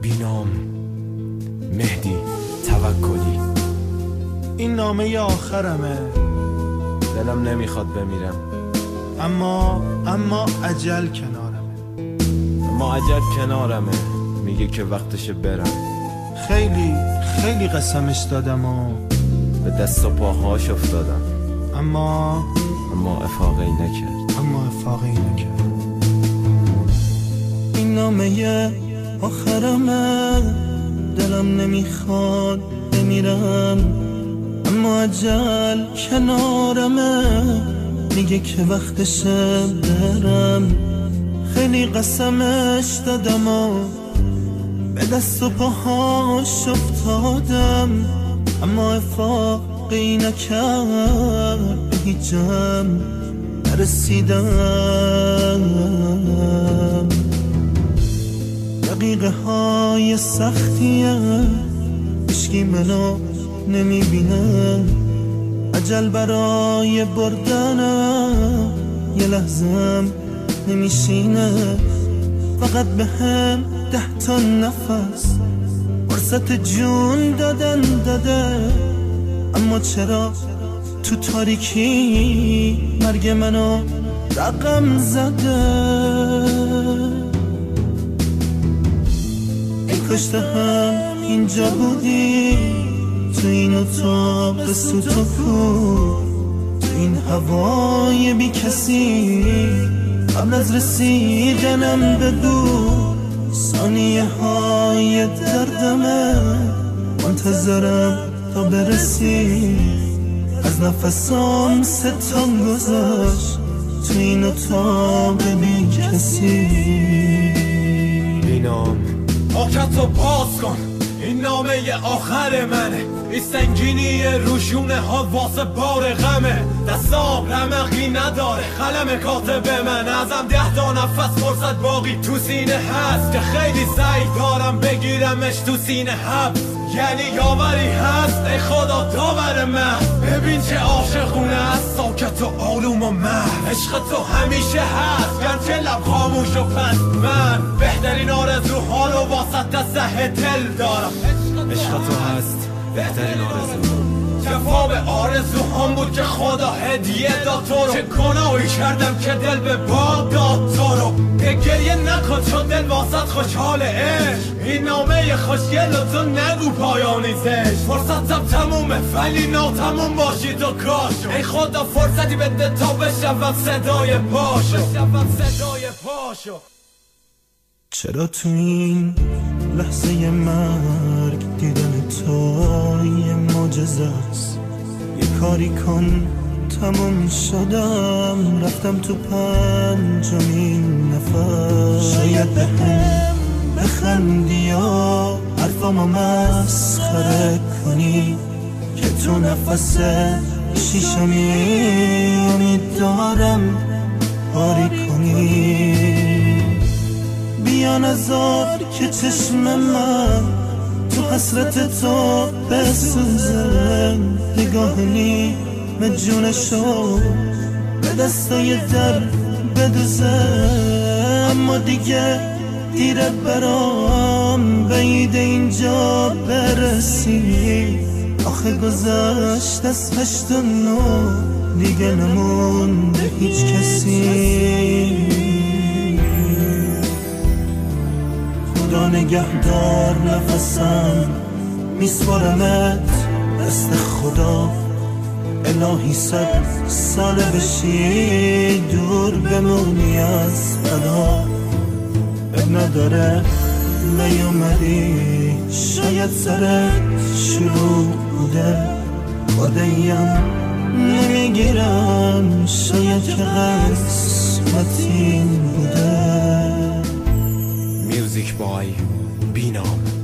بینام مهدی توکلی. این نامه آخرمه، دلم نمیخواد بمیرم، اما اجل کنارمه. اما اجل کنارمه، میگه که وقتشه برم. خیلی قسمش دادم و به دست و پاهاش افتادم، اما افاقی نکرد. این نامه آخرمه، دلم نمیخواد بمیرم، اما اجل کنارمه، میگه که وقتشه برم. خیلی قسمش دادم و به دست و پاهاش افتادم، اما افاقی نکرد، به هیچم نرسیدم. دقیقه های سختیه، هیچکی منو نمیبینه، اجل برای بردنم یه لحظم نمیشینه. فقط به هم 10 تا نفس فرصت جون داده، اما چرا تو تاریکی مرگ منو رقم زده؟ ای کاشته هم اینجا بودی، تو این اتاق سوت و کور، تو این هوای بی کسی، قبل از رسیدنم به دور. ثانیه های دردمه، منتظرم تا برسی، از نفسام 3 تا گذاشت تو این اتاق بی کسی. بینام آکتو باز کن، این نامه آخر منه، این سنگینی روشونه ها واسه بار غمه. دستام رمقی نداره، قلم کاتب من، ازم 10 تا نفس فرصت باقی تو سینه هست، که خیلی سعی دارم بگیرمش تو سینه حبس. یعنی یاوری هست ای خدا داور من، ببین چه عاشقونه است، ساکت و آروم و محو. عشق تو همیشه هست، گرچه لب خاموش و پس، من بهترین آرزوها رو واسه ته دل دارم. عشق تو هست بهترین آرزو، جواب آرزوهام بود که خدا هدیه داد تو رو. چه گناهی کردم که دل به باد داد تو رو. گریه نکن چون دل واسط خوشحال عشق، این نامه خوشگل و تو نگو پایانی زشت. فرصتم تمومه ولی ناتموم باشی تو کاشو، ای خدا فرصتی بده تا بشنوم صدای پاشو. چرا تو این لحظه مرگ دیدن تو یه معجزه است؟ یه کاری کن تموم شدم، رفتم تو 5مین نفس. شاید به هم بخندی یا حرفامو مسخره کنی، که تو نفس شیشمی امیدوارم پاری کنی. بیا نذار که چشم من تو حسرت تو بسوزه، نگاه نیمه جونشو به دستای در بدوزه. اما دیگه دیره برام بعید اینجا برسی، آخه گذشت از 89 دیگه نمونده هیچ کسی. خدا نگهدار نفسم، میسپارمت دست خدا. الهی 100 ساله بشی دور بمونی از فدا. اب نداره نیومدی، شاید سرت شروع بوده، خودیم نمیگیرم، شاید که قسمت این بوده. میوزیک بای بینام.